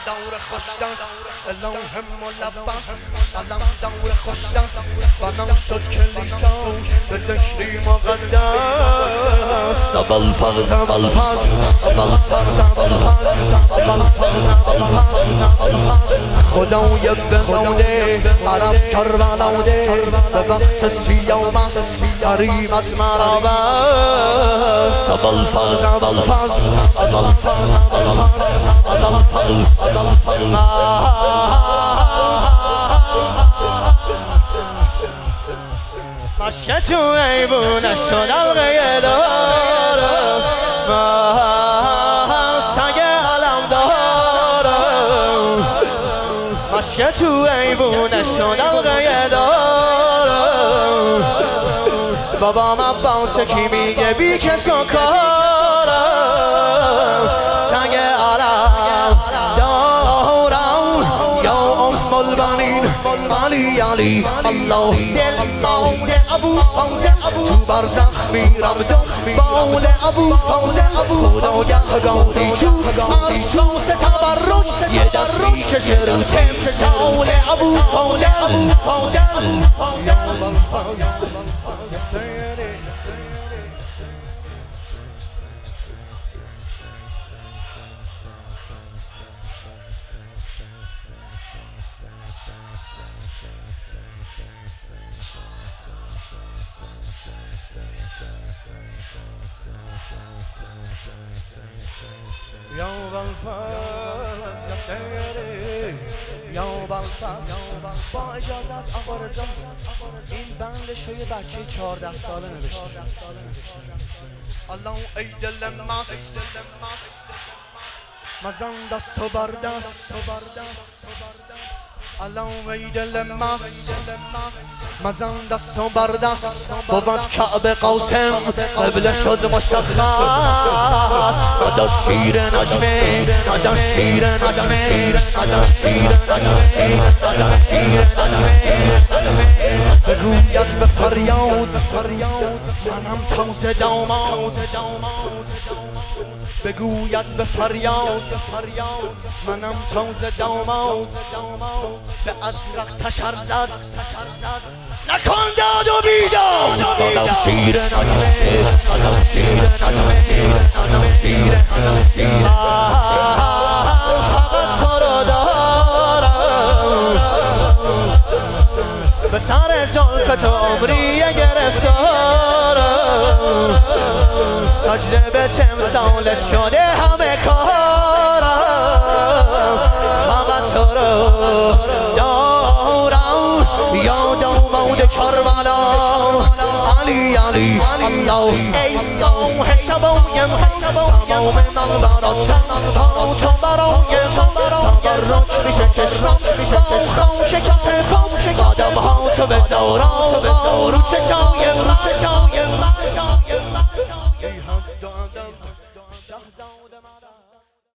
دور خوشدست الهه ملبس قلم دور خوشدست بنام شد کلیسا به ذکری مقدس ابوالفضل خدای بناده عرب کربلاده به وقت سیامس قریمت مرا بس ابوالفضل مشکه تو ایبونه شد الغیه دارم سنگ علم دارم مشکه تو ایبونه شد الغیه دارم بابام عباسه کی میگه بی کس و کارم سنگ علم دارم یا ام البنین علی علی الله دل ابو فوزه تو برزخ میرم بال ابو فوزه خدا گهگانی تو اساس تبرک یه دستی کشه رو تمثال ابو فوزه با اجازه از آقا رضا این بند شوی بچه 14 ساله نوشته الله ای دل مزن دست و بردست الله ای دل مزن دست و بردست بود کعب قاسم قبله شد مشخص عدا شیر نجمه عدا شیر نجمه عدا شیر نجمه بگوید به فریاد منم تازه داماد بگوید به فریاد منم تازه داماد به ازرق تشر زد نکن داد و بیداد عدا شیر نجمه عدا شیر نجمه فقط تو رو دارم به سر زلف تو عمری گرفتارم سجده به تمثالت شده همه کارم فقط تو رو دارم یا داماد کربلا علی علی الله الله شبایم تمام من برات تو برای تبرک میشه چشمم با خاک کف قدم ها تو بذارم رو چشایم